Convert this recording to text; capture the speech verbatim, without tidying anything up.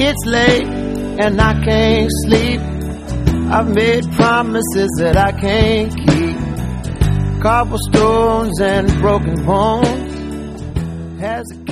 It's late and I can't sleep. I've made promises that I can't keep. Cobblestones and broken bones has a